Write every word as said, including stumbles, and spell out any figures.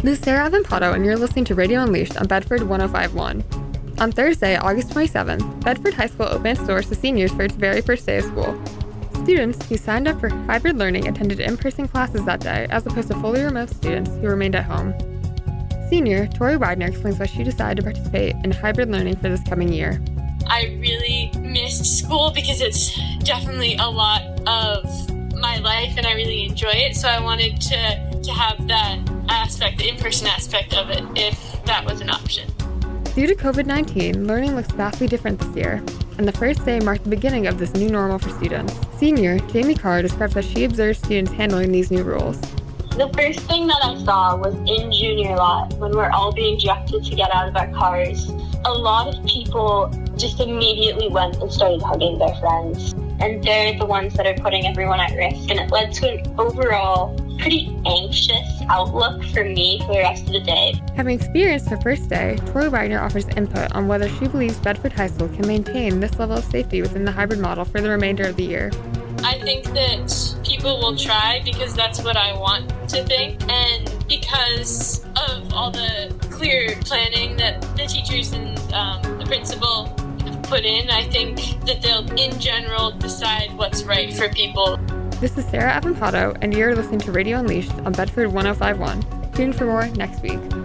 This is Sarah Avampato, and you're listening to Radio Unleashed on Bedford one oh five point one. On Thursday, August twenty-seventh, Bedford High School opened its doors to seniors for its very first day of school. Students who signed up for hybrid learning attended in-person classes that day, as opposed to fully remote students who remained at home. Senior Tori Wagner explains why she decided to participate in hybrid learning for this coming year. I really missed school because it's definitely a lot of my life and I really enjoy it, so I wanted to, to have that aspect, the in-person aspect of it, if that was an option. Due to covid nineteen, learning looks vastly different this year, and the first day marked the beginning of this new normal for students. Senior Jamie Carr describes how she observed students handling these new rules. The first thing that I saw was in junior lot, when we're all being directed to get out of our cars. A lot of people just immediately went and started hugging their friends, and they're the ones that are putting everyone at risk, and it led to an overall pretty anxious outlook for me for the rest of the day. Having experienced her first day, Tori Wagner offers input on whether she believes Bedford High School can maintain this level of safety within the hybrid model for the remainder of the year. I think that people will try because that's what I want to think, and because of all the clear planning that the teachers and um, the principal have put in, I think that they'll, in general, decide what's right for people. This is Sarah Avampato, and you're listening to Radio Unleashed on Bedford one oh five point one. Tune in for more next week.